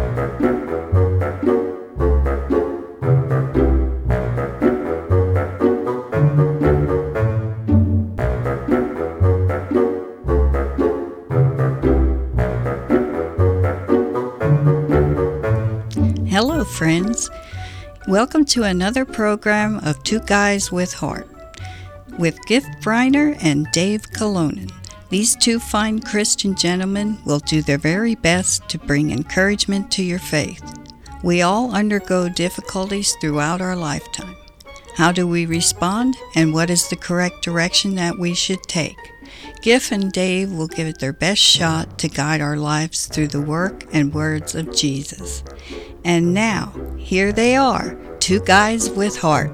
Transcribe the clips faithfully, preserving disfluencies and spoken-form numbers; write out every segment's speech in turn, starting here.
Hello, friends. Welcome to another program of Two Guys with Heart with Gift Briner and Dave Colonen. These two fine Christian gentlemen will do their very best to bring encouragement to your faith. We all undergo difficulties throughout our lifetime. How do we respond, and what is the correct direction that we should take? Giff and Dave will give it their best shot to guide our lives through the work and words of Jesus. And now, here they are, Two Guys with Heart.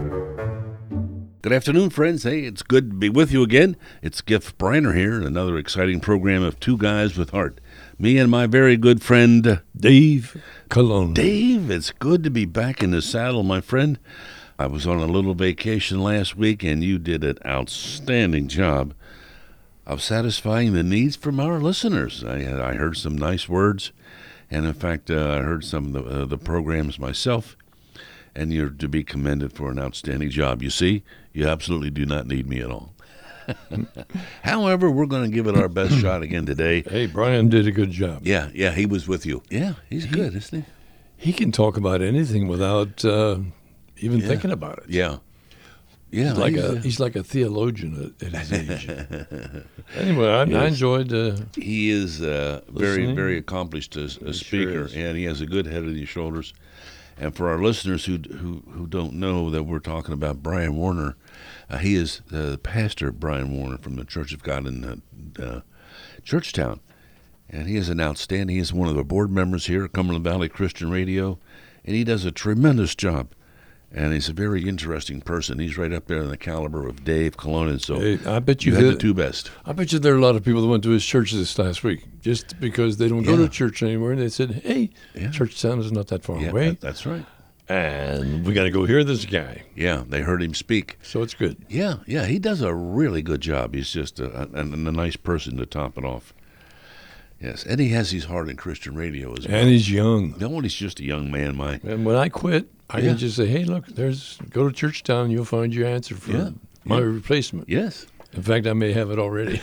Good afternoon, friends. Hey, it's good to be with you again. It's Giff Briner here, another exciting program of Two Guys with Heart. Me and my very good friend, Dave Colonen. Dave, it's good to be back in the saddle, my friend. I was on a little vacation last week, and you did an outstanding job of satisfying the needs from our listeners. I, I heard some nice words, and in fact, uh, I heard some of the, uh, the programs myself, and you're to be commended for an outstanding job. You see, you absolutely do not need me at all. However, we're going to give it our best shot again today. Hey, Brian did a good job. Yeah, yeah, he was with you. Yeah, he's he, good, isn't he? He can talk about anything without uh, even yeah. thinking about it. Yeah. Yeah, he's like he's a, a he's like a theologian at, at his age. Anyway, I, yes. I enjoyed. Uh, he is uh, very, listening. very accomplished as a He speaker, sure and he has a good head on his shoulders. And for our listeners who who who don't know that we're talking about Brian Warner, uh, he is uh, Pastor Brian Warner from the Church of God in uh, uh, Churchtown, and he is an outstanding. He is one of the board members here at Cumberland Valley Christian Radio, and he does a tremendous job. And he's a very interesting person. He's right up there in the caliber of Dave Colonen. So hey, I bet you, you had that, the two best. I bet you there are a lot of people that went to his church this last week just because they don't go Yeah. to church anymore. And they said, "Hey, Yeah. Churchtown is not that far Yeah, away, that, that's right. and we got to go hear this guy." Yeah, they heard him speak. So it's good. Yeah, yeah, he does a really good job. He's just a, a, a nice person to top it off. Yes, and he has his heart in Christian radio as well. And he's young. No, he's just a young man, Mike. And when I quit, I Yeah. can just say, "Hey, look, there's go to Churchtown, and you'll find your answer for Yeah. my Yeah. replacement." Yes. In fact, I may have it already.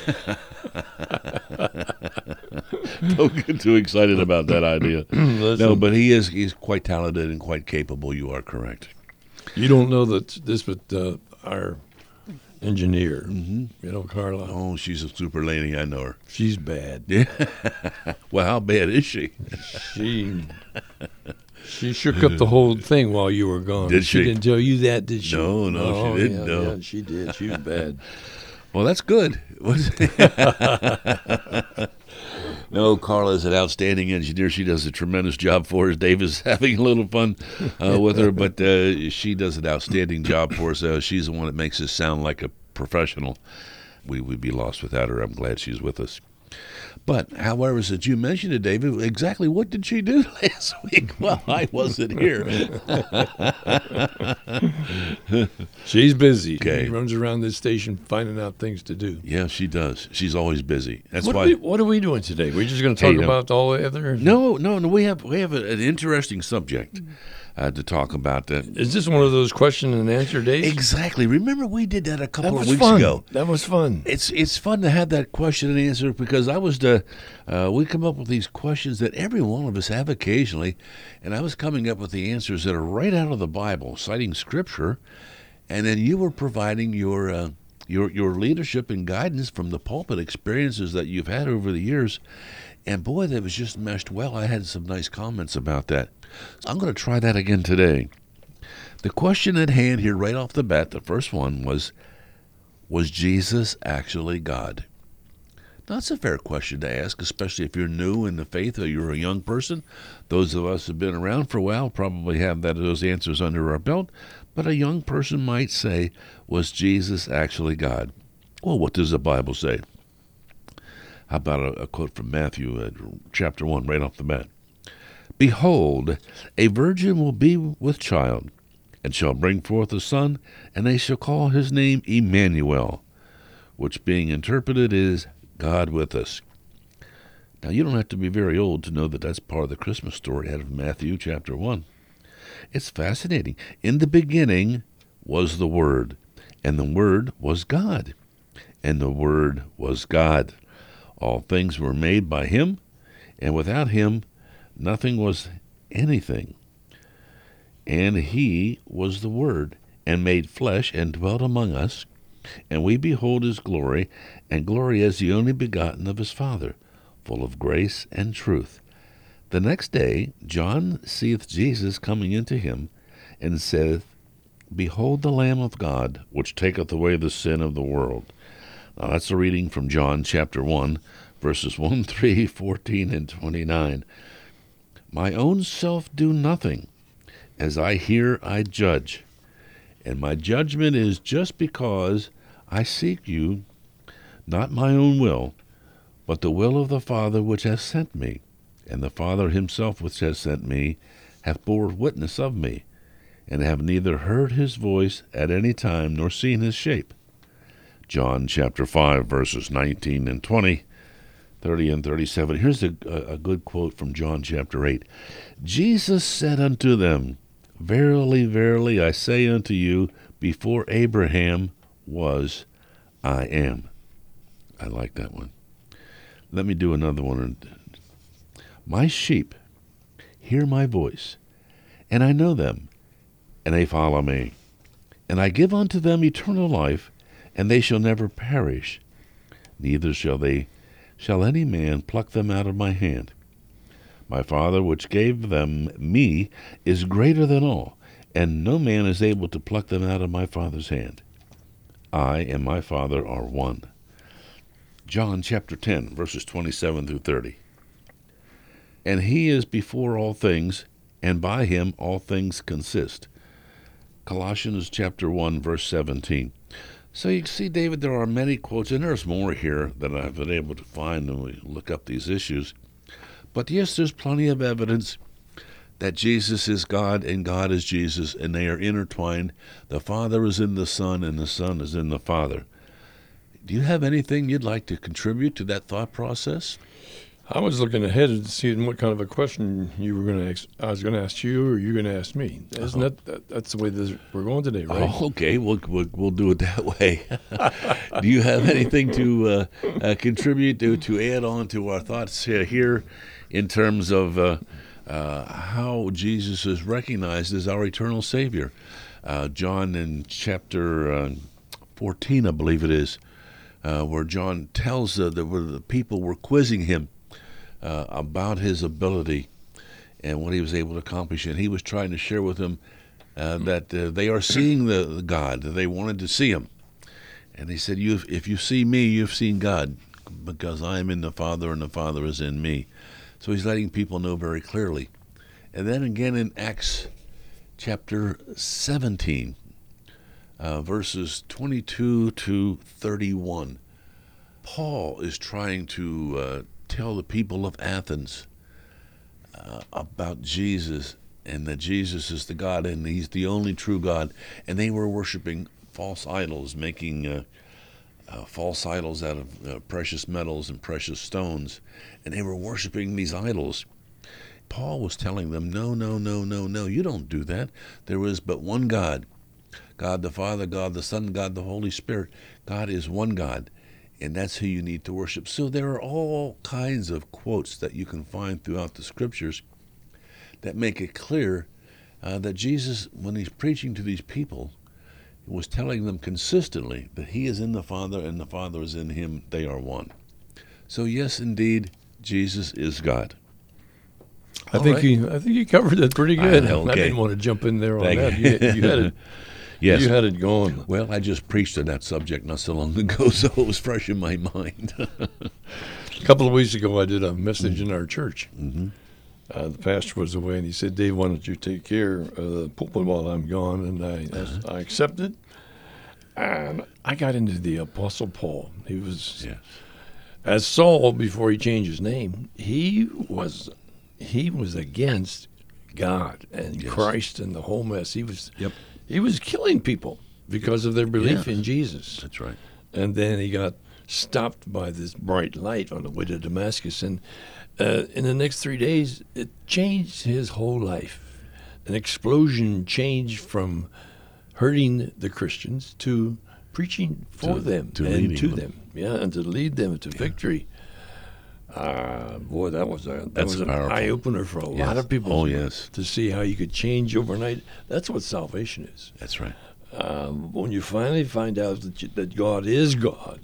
Don't get too excited about that idea. Listen, No, but he is he's quite talented and quite capable. You are correct. you don't know that this, but uh, our engineer, Mm-hmm. you know, Carla, Oh, she's a super lady. I know her. she's bad. Yeah. Well, how bad is she? She she shook up the whole thing while you were gone. Did she? didn't tell you that, did she? No, no, she Oh, didn't, Yeah, no. yeah, she did. She was bad. Well, that's good. No, Carla's an outstanding engineer. She does a tremendous job for us. Dave is having a little fun uh, with her, but uh, she does an outstanding job for us. Uh, she's the one that makes us sound like a professional. We would be lost without her. I'm glad she's with us. But, however, since you mentioned it, David, exactly what did she do last week? Well, I wasn't here. She's busy. Okay. She runs around this station finding out things to do. Yeah, she does. She's always busy. That's What, why. are we, what are we doing today? We're just going to talk Hey, no. about all the other... No, no, no. We have we have a, an interesting subject uh, to talk about. That Is this one of those question and answer days? exactly. Remember, we did that a That couple was of weeks fun. ago. That was fun. It's it's fun to have that question and answer because I was the uh, we come up with these questions that every one of us have occasionally, and I was coming up with the answers that are right out of the Bible, citing Scripture, and then you were providing your uh, your your leadership and guidance from the pulpit experiences that you've had over the years, and boy, that was just meshed well. I had some nice comments about that. So I'm going to try that again today. The question at hand here, right off the bat, the first one was. Was Jesus actually God? Now, that's a fair question to ask, especially if you're new in the faith or you're a young person. Those of us who have been around for a while probably have that those answers under our belt. But a young person might say, was Jesus actually God? Well, what does the Bible say? How about a, a quote from Matthew, uh, chapter one, right off the bat? Behold, a virgin will be with child, and shall bring forth a son, and they shall call his name Emmanuel, which being interpreted is God with us. Now, you don't have to be very old to know that that's part of the Christmas story out of Matthew chapter one. It's fascinating. In the beginning was the Word, and the Word was God, and the Word was God. All things were made by him, and without him nothing was anything. And he was the Word, and made flesh, and dwelt among us, and we behold his glory, and glory as the only begotten of his Father, full of grace and truth. The next day John seeth Jesus coming into him, and saith, Behold the Lamb of God, which taketh away the sin of the world. Now that's a reading from John chapter one, verses one, three, fourteen, and twenty-nine. My own self do nothing. As I hear, I judge. And my judgment is just because I seek you, not my own will, but the will of the Father which hath sent me. And the Father himself which hath sent me hath bore witness of me, and have neither heard his voice at any time, nor seen his shape. John chapter five, verses nineteen and twenty, thirty and thirty-seven. Here's a, a good quote from John chapter eight. Jesus said unto them, Verily, verily, I say unto you, before Abraham was, I am. I like that one. Let me do another one. My sheep hear my voice, and I know them, and they follow me. And I give unto them eternal life, and they shall never perish, neither shall they shall any man pluck them out of my hand. My Father which gave them me is greater than all, and no man is able to pluck them out of my Father's hand. I and my Father are one. John chapter ten, verses twenty-seven through thirty. And he is before all things, and by him all things consist. Colossians chapter one, verse seventeen. So you see, David, there are many quotes, and there's more here that I've been able to find when we look up these issues. But yes, there's plenty of evidence that Jesus is God and God is Jesus, and they are intertwined. The Father is in the Son, and the Son is in the Father. Do you have anything you'd like to contribute to that thought process? I was looking ahead to see what kind of a question you were going to ask. I was going to ask you, or you're going to ask me. Isn't that, that that's the way this, we're going today, right? Oh, okay. We'll, we'll we'll do it that way. Do you have anything to uh, uh, contribute to to add on to our thoughts uh, here in terms of uh, uh, how Jesus is recognized as our eternal Savior? Uh, John in chapter uh, fourteen, I believe it is, uh, where John tells uh, that where the people were quizzing him Uh, about his ability and what he was able to accomplish. And he was trying to share with them uh, that uh, they are seeing the, the God, that they wanted to see him. And he said, you, if you see me, you've seen God, because I am in the Father and the Father is in me. So he's letting people know very clearly. And then again in Acts chapter seventeen, uh, verses twenty-two to thirty-one, Paul is trying to uh, tell the people of Athens uh, about Jesus, and that Jesus is the God, and he's the only true God. And they were worshiping false idols, making uh, uh, false idols out of uh, precious metals and precious stones, and they were worshiping these idols. Paul was telling them, no, no, no, no, no, you don't do that. There is but one God, God the Father, God the Son, God the Holy Spirit. God is one God, and that's who you need to worship. So there are all kinds of quotes that you can find throughout the Scriptures that make it clear uh, that Jesus, when he's preaching to these people, was telling them consistently that he is in the Father and the Father is in him. They are one. So yes, indeed, Jesus is God. I All think right. you. I think you covered it pretty good. I, okay. I didn't want to jump in there on Thank that. you. You, you had it. Yes. You had it going. Well, I just preached on that subject not so long ago, so it was fresh in my mind. A couple of weeks ago, I did a message in our church. Mm-hmm. Uh, the pastor was away, and he said, "Dave, why don't you take care of the pulpit while I'm gone?" And I, uh-huh. I accepted. And I got into the Apostle Paul. He was, Yes. as Saul before he changed his name. He was, he was against God and Yes. Christ and the whole mess. He was, Yep. he was killing people because of their belief Yeah. in Jesus. That's right. And then he got stopped by this bright light on the way to Damascus. And uh, in the next three days, it changed his whole life. An explosion changed from hurting the Christians to preaching for To- them to and leading to them. them. Yeah, and to lead them to victory. Uh, boy, that was a that That's was an powerful. eye opener for a Yes. lot of people. Oh, yes. To see how you could change overnight. That's what salvation is. That's right. Um, when you finally find out that, you, that God is God,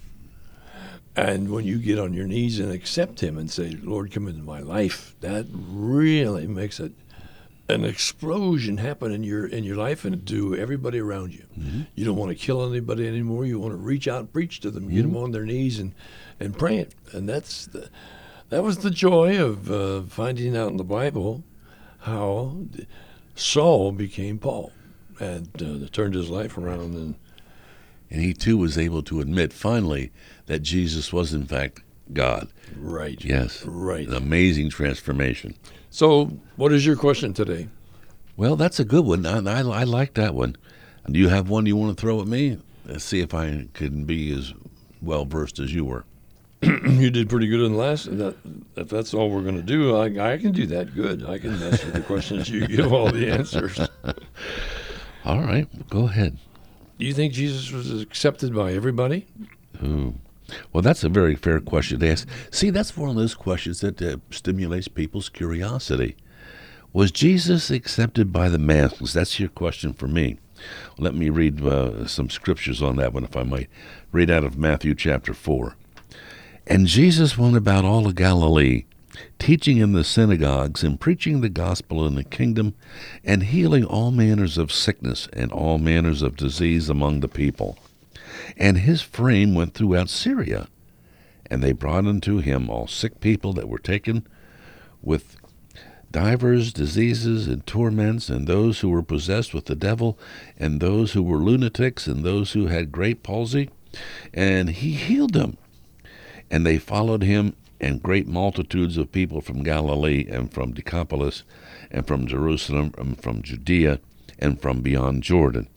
and when you get on your knees and accept Him and say, "Lord, come into my life," that really makes it an explosion happen in your in your life and to everybody around you. Mm-hmm. You don't want to kill anybody anymore. You want to reach out and preach to them, Mm-hmm. get them on their knees and and praying. And that's the, that was the joy of uh, finding out in the Bible how Saul became Paul and uh, turned his life around. And And he too was able to admit finally that Jesus was in fact God. right, Yes. right. An amazing transformation. So, what is your question today? Well, that's a good one. I, I, I like that one. Do you have one you want to throw at me? Let's see if I can be as well versed as you were. You did pretty good in the last. That, if that's all we're going to do, I, I can do that good. I can mess with the questions. You give all the answers. All right, go ahead. Do you think Jesus was accepted by everybody? Ooh. Well, that's a very fair question to ask. See, that's one of those questions that uh, stimulates people's curiosity. Was Jesus accepted by the masses? That's your question for me. Let me read uh, some scriptures on that one, if I might. Read out of Matthew chapter four. And Jesus went about all of Galilee, teaching in the synagogues and preaching the gospel in the kingdom, and healing all manners of sickness and all manners of disease among the people. And his fame went throughout Syria. And they brought unto him all sick people that were taken with divers diseases and torments, and those who were possessed with the devil, and those who were lunatics, and those who had great palsy. And he healed them. And they followed him, and great multitudes of people from Galilee, and from Decapolis, and from Jerusalem, and from Judea, and from beyond Jordan.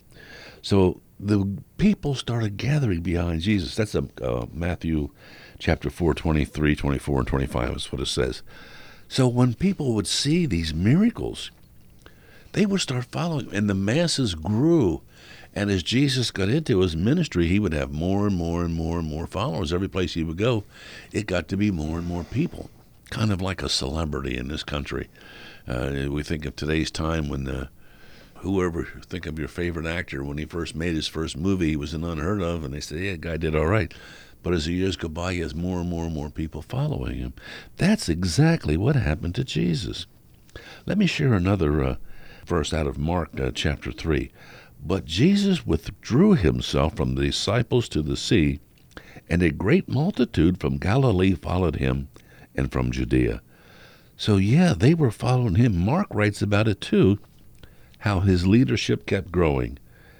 So the people started gathering behind Jesus. That's a, uh, Matthew chapter four, twenty-three, twenty-four, and twenty-five is what it says. So when people would see these miracles, they would start following, and the masses grew. And as Jesus got into his ministry, he would have more and more and more and more followers. Every place he would go, it got to be more and more people, kind of like a celebrity in this country. Uh, we think of today's time when uh, whoever, think of your favorite actor, when he first made his first movie, he was an unheard of, and they said, yeah, the guy did all right. But as the years go by, he has more and more and more people following him. That's exactly what happened to Jesus. Let me share another uh, verse out of Mark uh, chapter three. But Jesus withdrew himself from the disciples to the sea, and a great multitude from Galilee followed him, and from Judea. So yeah, they were following him. Mark writes about it too, how his leadership kept growing.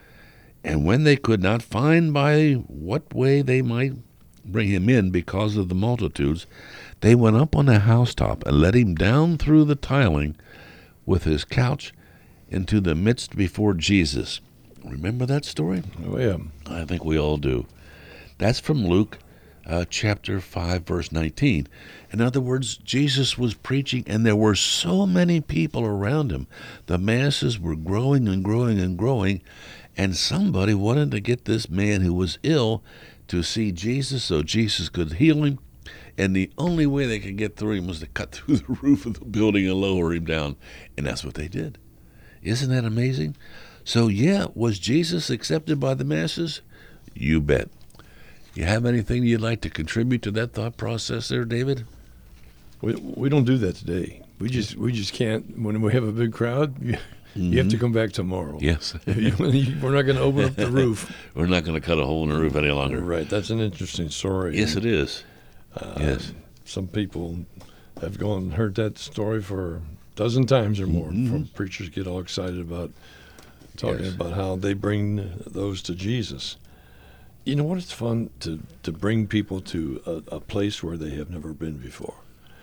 And when they could not find by what way they might bring him in because of the multitudes, they went up on a housetop and let him down through the tiling with his couch into the midst before Jesus. Remember that story? Oh, yeah. I think we all do. That's from Luke uh, chapter five, verse nineteen. In other words, Jesus was preaching, and there were so many people around him. The masses were growing and growing and growing, and somebody wanted to get this man who was ill to see Jesus so Jesus could heal him. And the only way they could get through him was to cut through the roof of the building and lower him down. And that's what they did. Isn't that amazing? So, yeah, was Jesus accepted by the masses? You bet. You have anything you'd like to contribute to that thought process there, David? We we don't do that today. We just we just can't. When we have a big crowd, you, Mm-hmm. you have to come back tomorrow. Yes. We're not going to open up the roof. We're not going to cut a hole in the roof any longer. Right. That's an interesting story. Yes, it is. Uh, yes. Some people have gone and heard that story for a dozen times or more. Mm-hmm. From preachers get all excited about talking Yes. about how they bring those to Jesus. You know what? It's fun to, to bring people to a, a place where they have never been before.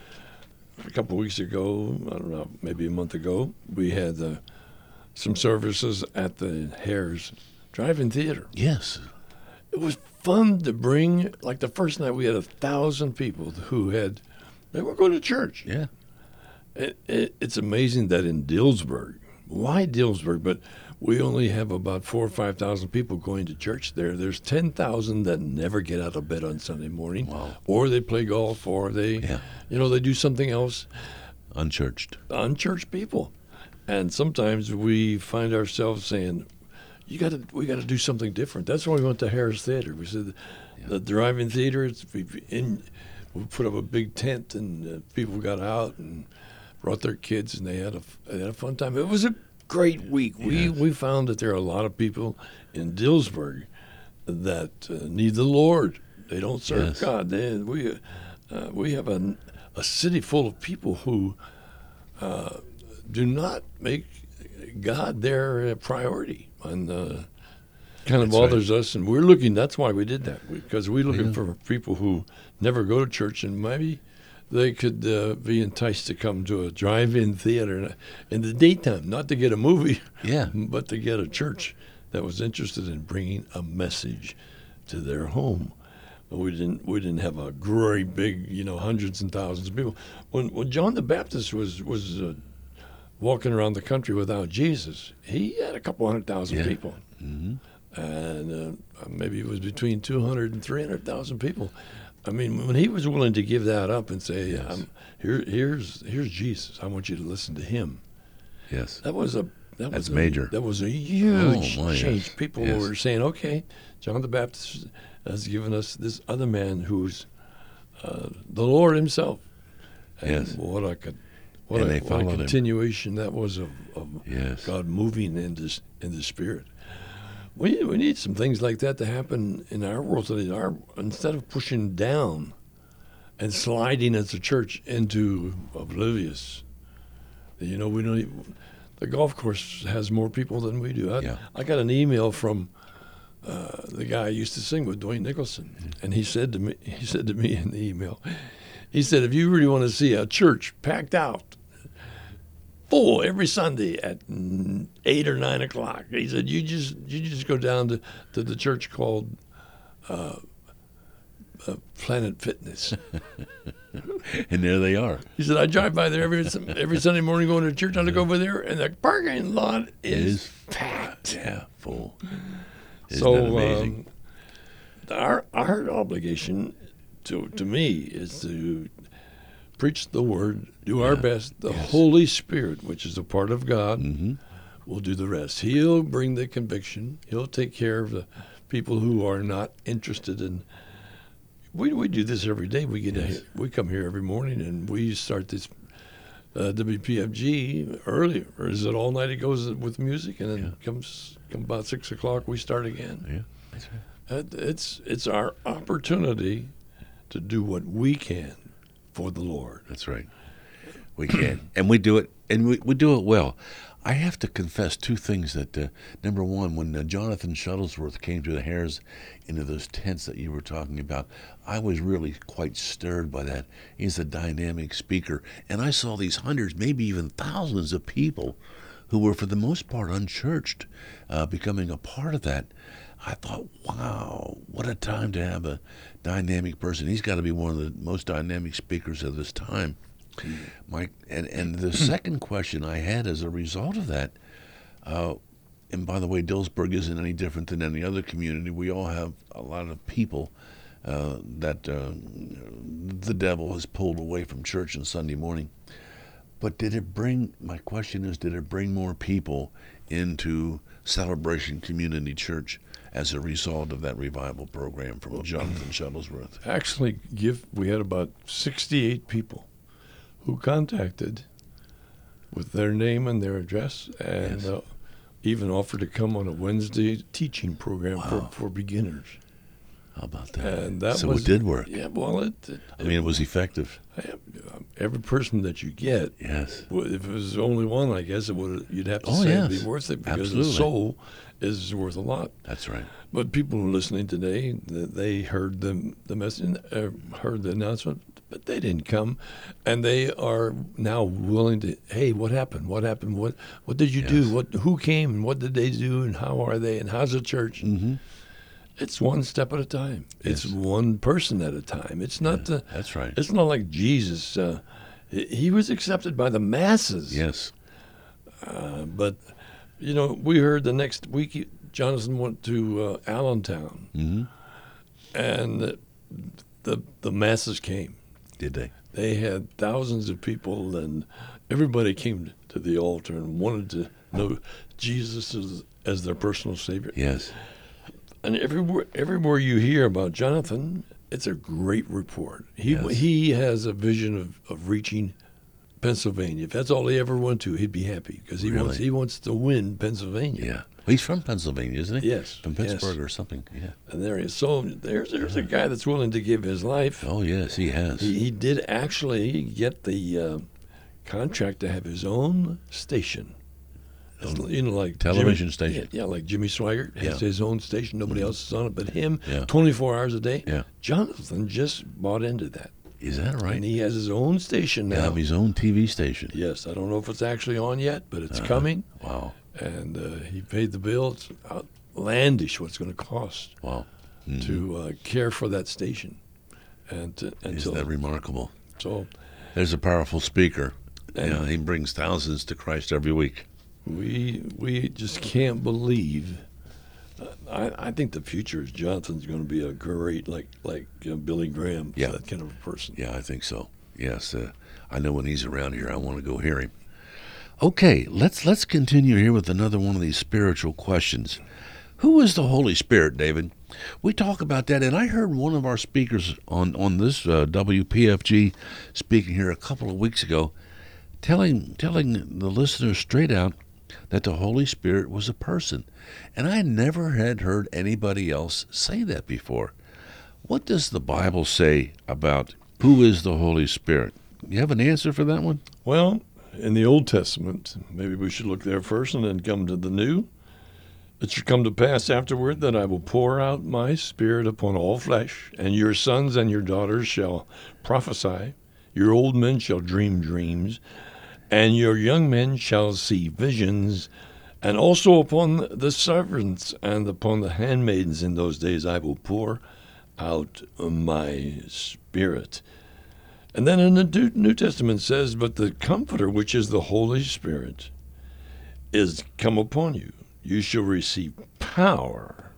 A couple of weeks ago, I don't know, maybe a month ago, we had uh, some services at the Hares Drive-In Theater. Yes. it was fun to bring, like the first night we had a thousand people who had, they were going to church. Yeah. It, it, it's amazing that in Dillsburg, why Dillsburg, but we only have about four or five thousand people going to church there. There's ten thousand that never get out of bed on Sunday morning, Wow. or they play golf, or they, Yeah. you know, they do something else. Unchurched. Unchurched people, and sometimes we find ourselves saying, "You got to, we got to do something different." That's why we went to Harris Theater. We said, Yeah. the drive-in theater. It's we, in, we put up a big tent, and uh, people got out and brought their kids, and they had a they had a fun time. It was a great week. We Yes. we found that there are a lot of people in Dillsburg that uh, need the Lord. They don't serve Yes. God. They, we uh, we have a a city full of people who uh, do not make God their uh, priority, and uh, kind of That's right. bothers us. And we're looking. That's why we did that, because we're looking Yeah. for people who never go to church, and maybe they could uh, be enticed to come to a drive-in theater in the daytime, not to get a movie, Yeah. but to get a church that was interested in bringing a message to their home. We didn't. We didn't have a great big, you know, hundreds and thousands of people. When when John the Baptist was was uh, walking around the country without Jesus, he had a couple hundred thousand Yeah. people, hmm and uh, maybe it was between two hundred and three hundred thousand people. I mean, when he was willing to give that up and say, Yes. um, "Here, here's here's Jesus. I want you to listen to him." Yes. That was a that That's was a, major. That was a huge Oh, my, change. yes. People Yes. were saying, "Okay, John the Baptist has given us this other man who's uh, the Lord Himself." And Yes. what a con- what, And a, they what a followed him. continuation that was of, of Yes. God moving in this in the Spirit. We we need some things like that to happen in our world today. Our, instead of pushing down and sliding as a church into oblivious, you know, we don't. Even, the golf course has more people than we do. I, Yeah. I got an email from uh, the guy I used to sing with, Dwayne Nicholson, and he said to me, he said to me in the email, he said, if you really want to see a church packed out, full every Sunday at eight or nine o'clock, he said, you just you just go down to, to the church called uh, uh, Planet Fitness. And there they are. He said, I drive by there every every Sunday morning going to church. I look over there, and the parking lot is, Is packed. Yeah, full. Isn't So that amazing? um, our our obligation to to me is to preach the word, do our Yeah. best. The Yes. Holy Spirit, which is a part of God, hmm will do the rest. He'll bring the conviction. He'll take care of the people who are not interested in. We we do this every day. We get Yes. here, we come here every morning and we start this uh, W P F G early, or is it all night? It goes with music, and then Yeah. comes come about six o'clock. We start again. Yeah, that's right. Uh, It's it's our opportunity to do what we can for the Lord. That's right. We can, and we do it, and we, we do it well. I have to confess two things. That uh, number one, when uh, Jonathan Shuttlesworth came to the Hares into those tents that you were talking about, I was really quite stirred by that. He's a dynamic speaker, and I saw these hundreds, maybe even thousands of people who were, for the most part, unchurched, uh, becoming a part of that. I thought, wow, what a time to have a dynamic person. He's got to be one of the most dynamic speakers of this time. Mike, and, and the second question I had as a result of that, uh, and by the way, Dillsburg isn't any different than any other community. We all have a lot of people uh, that uh, the devil has pulled away from church on Sunday morning. But did it bring, my question is, did it bring more people into Celebration Community Church as a result of that revival program from Jonathan Shuttlesworth? Actually, give we had about sixty-eight people who contacted with their name and their address, and Yes. uh, even offered to come on a Wednesday teaching program Wow. for, for beginners. How about that? And that so was, it did work. Yeah, well, it. it I mean, it was effective. every person that you get, Yes. well, if it was only one, I guess it would. You'd have to Oh, say yes. it'd be worth it, because Absolutely. the soul is worth a lot. That's right. But people who are listening today, th- they heard the the message, uh, heard the announcement, but they didn't come, and they are now willing to. Hey, what happened? What happened? What What did you Yes. do? What Who came? And what did they do? And how are they? And how's the church? Mm-hmm. It's one step at a time. It's Yes. one person at a time. It's not the. That's right. It's not like Jesus. Uh, he he was accepted by the masses. Yes. Uh, but, you know, we heard the next week he- Jonathan went to uh, Allentown, Mm-hmm. and the, the the masses came. Did they? They had thousands of people, and everybody came to the altar and wanted to know Jesus as, as their personal Savior. Yes. And everywhere, everywhere you hear about Jonathan, it's a great report. He Yes. he has a vision of, of reaching Pennsylvania. If that's all he ever went to, he'd be happy because he Really? wants he wants to win Pennsylvania. Yeah. He's from Pennsylvania, isn't he? Yes, From yes. Pittsburgh or something. Yeah. And there he is. So there's there's a guy that's willing to give his life. Oh, yes, he has. He, he did actually get the uh, contract to have his own station. It's, you know, like Television Jimmy, station. Yeah, yeah, like Jimmy Swaggart has Yeah. Mm-hmm. his own station. Nobody else is on it but him. Yeah. twenty-four hours a day. Yeah. Jonathan just bought into that, Is that right? and he has his own station He'll now. have his own T V station. Yes, I don't know if it's actually on yet, but it's Uh-huh. coming. Wow. And uh, he paid the bill. It's outlandish what it's going to cost Wow. Mhm. to uh, care for that station. And to, Isn't until that remarkable? so. There's a powerful speaker. And- Yeah, he brings thousands to Christ every week. We we just can't believe. Uh, I I think the future is Jonathan's going to be a great like like uh, Billy Graham, Yeah. that kind of a person. Yeah, I think so. Yes, uh, I know when he's around here, I want to go hear him. Okay, let's let's continue here with another one of these spiritual questions. Who is the Holy Spirit, David? We talk about that, and I heard one of our speakers on on this uh, W P F G speaking here a couple of weeks ago, telling telling the listeners straight out that the Holy Spirit was a person, and I never had heard anybody else say that before. What does the Bible say about who is the Holy Spirit? You have an answer for that one? Well, in the Old Testament, maybe we should look there first and then come to the New. It shall come to pass afterward that I will pour out my Spirit upon all flesh, and your sons and your daughters shall prophesy, your old men shall dream dreams, and your young men shall see visions, and also upon the servants and upon the handmaidens in those days I will pour out my Spirit. And then in the New Testament says, but the Comforter, which is the Holy Spirit, is come upon you. You shall receive power,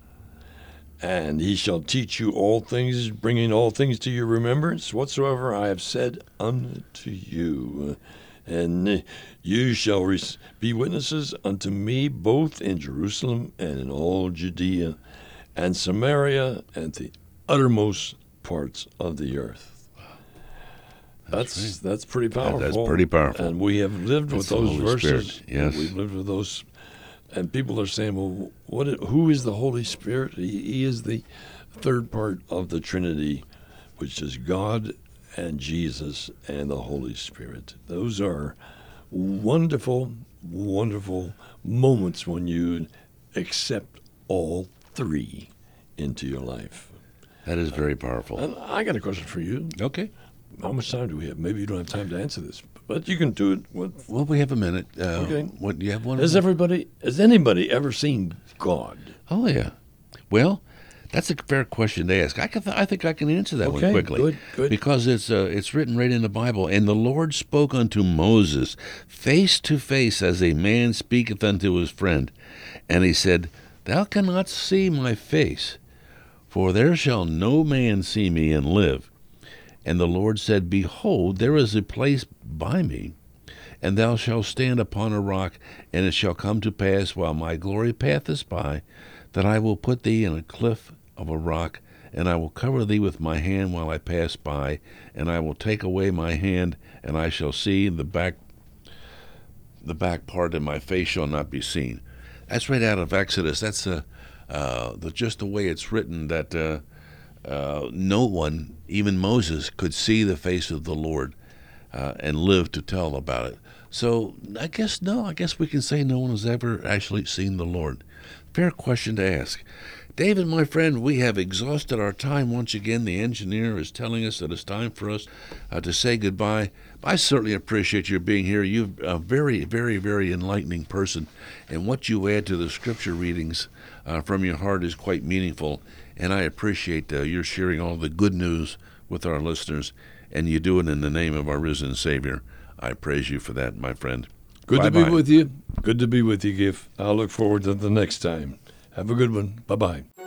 and he shall teach you all things, bringing all things to your remembrance, whatsoever I have said unto you. And you shall re- be witnesses unto me both in Jerusalem and in all Judea and Samaria and the uttermost parts of the earth. That's that's, that's pretty powerful. That's pretty powerful. And we have lived That's with the those Holy verses. Spirit, yes. We've lived with those. And people are saying, well, what? i- who is the Holy Spirit? He, he is the third part of the Trinity, which is God and Jesus and the Holy Spirit. Those are wonderful, wonderful moments when you accept all three into your life. That is very powerful. And I got a question for you. Okay. How much time do we have? Maybe you don't have time to answer this, but you can do it. What, Well, we have a minute. Uh, Okay. What do you have one? has everybody? Has anybody ever seen God? Oh yeah. Well, that's a fair question to ask. I can, I think I can answer that Okay, one quickly. good, good. Because it's uh, it's written right in the Bible. And the Lord spoke unto Moses face to face, as a man speaketh unto his friend, and he said, Thou cannot see my face, for there shall no man see me and live. And the Lord said, Behold, there is a place by me, and thou shalt stand upon a rock, and it shall come to pass while my glory passeth by, that I will put thee in a cliff of a rock, and I will cover thee with my hand while I pass by, and I will take away my hand, and I shall see the back the back part, and my face shall not be seen. That's right out of Exodus. That's uh, uh, the, just the way it's written, that uh, uh, no one, even Moses, could see the face of the Lord uh, and live to tell about it. So I guess, no, I guess we can say no one has ever actually seen the Lord. Fair question to ask. David, my friend, we have exhausted our time once again. The engineer is telling us that it's time for us uh, to say goodbye. I certainly appreciate your being here. You're a very, very, very enlightening person, and what you add to the scripture readings uh, from your heart is quite meaningful, and I appreciate uh, your sharing all the good news with our listeners, and you do it in the name of our risen Savior. I praise you for that, my friend. Good Bye-bye. to be with you. Good to be with you, Giff. I'll look forward to the next time. Have a good one. Bye-bye.